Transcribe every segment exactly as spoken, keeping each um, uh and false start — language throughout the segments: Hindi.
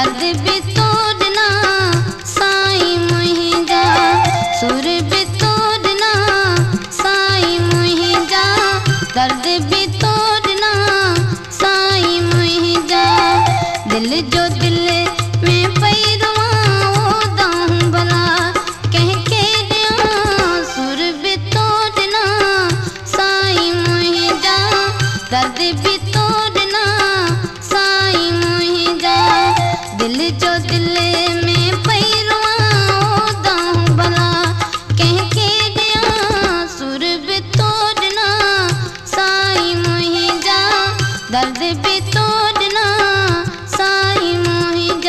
दर्द भी तोड़ना साईं मुंहिंजा, सुर भी तोड़ना साईं मुंहिंजा, दर्द भी तोड़ना साईं मुंहिंजा। दिल जो दिल में पई रुआं दाऊं भला कंहिंखे ॾियां, सुर भी तोड़ना साईं मुंहिंजा, दर्द भी तोड़ना साईं मुंहिंजा। दिल जो दिल में पई रुआं दाऊं भला कंहिंखे ॾियां, सुर भी तोड़ना साईं मुंहिंजा, दर्द भी तोड़ना साईं मुंहिंजा।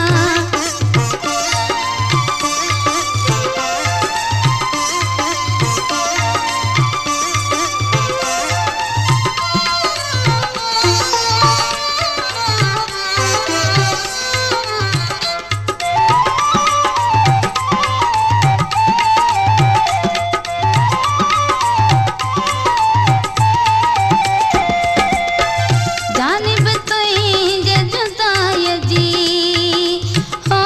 जानिब तुंहिंजे जुदाई जी हो,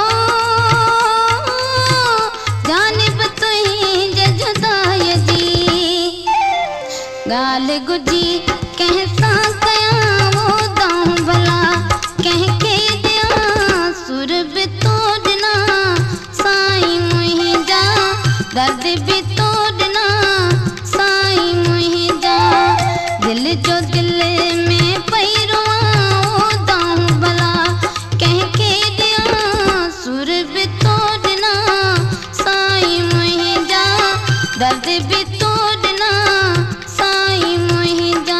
जानिब तुंहिंजे जुदाई जी, ॻाल्हि गुझी कंहिं सां कयां वो दाऊं भला कंहिंखे ॾियां, सुर भी तोड़ना साईं मुंहिंजा, दर्द भी तोड़ना साईं मुंहिंजा। दिल जो दिल में पई रुआं दाऊं भला कंहिंखे ॾियां, सुर भी तोड़ना साईं मुंहिंजा, दर्द भी तोड़ना साईं मुंहिंजा।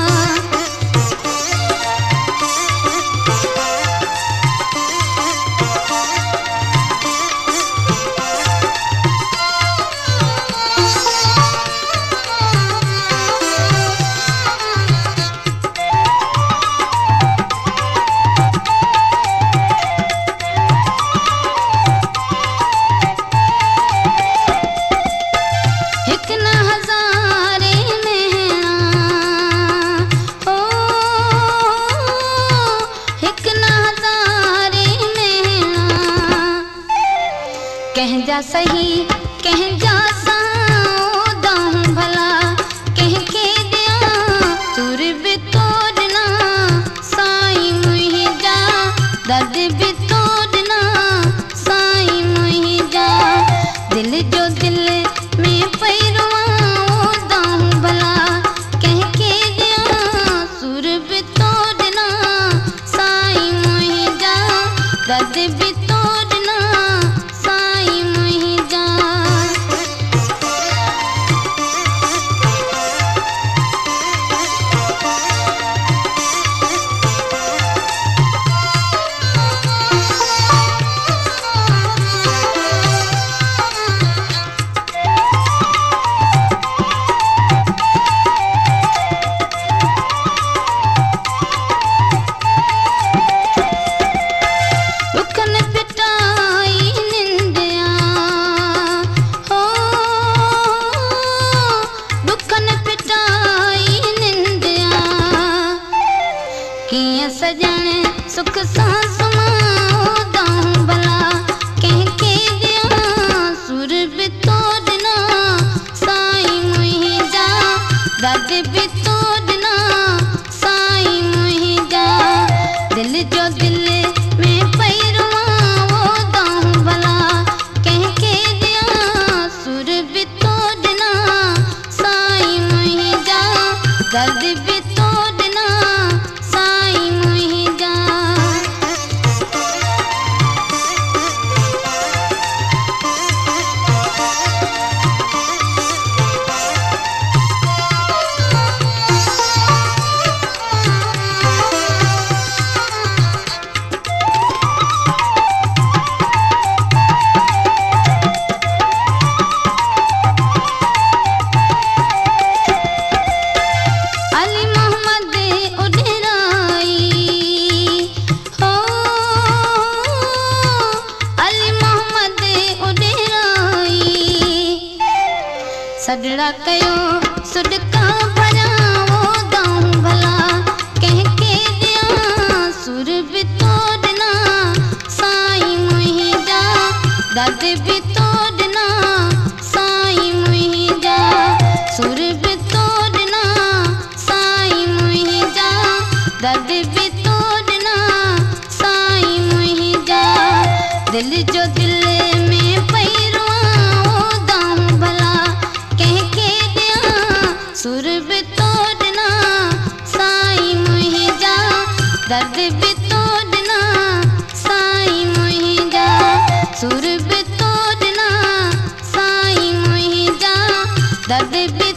हिक न हज़ारे नैणा हो, हिक न हज़ारे नैणा, कंहिंजा सही कंहिंजा सां दाऊं भला कंहिंखे ॾियां, सुर भी तोड़ना साईं मुंहिंजा, दर्द भी तोड़ना साईं मुंहिंजा। दिल जो दिल में पई रुआं दाऊं भला कंहिंखे ॾियां, सुर भी तोड़ना साईं मुंहिंजा, दर्द भी तोड़ना साईं मुंहिंजा। ॾुखनि पिटाई निंदिया हो, ॾुखनि पिटाई निंदिया, कीअं सॼण सुख सां सुम्हां दाऊं भला कंहिंखे ॾियां, सुर भी तोड़ना साईं मुंहिंजा, दर्द भी तोड़ना साईं मुंहिंजा। दिल जो दिल में पई रुआं दाऊं भला कंहिंखे ॾियां, सुर भी तोड़ना साईं मुंहिंजा, दर्द भी तोड़ना साईं मुंहिंजा। अली मोहम्मद उडराई हो, अली मोहम्मद उडराई, सॾड़ा कयो सुॾका भरियां वो दाऊं भला कंहिंखे ॾियां, सुर भी तोड़ना दर्द भी तोड़ना साईं मुंहिंजा, सुर भी तोड़ना साईं मुंहिंजा, दर्द भी तोड़ना साईं मुंहिंजा। दिल जो दिल में पैरो दाऊं भला कंहिंखे ॾियां, सुर भी तोड़ना साईं मुंहिंजा, दर्द भी तोड़ना साईं मुंहिंजा, सुर भी तोड़ना साईं मुंहिंजा, दर्द भी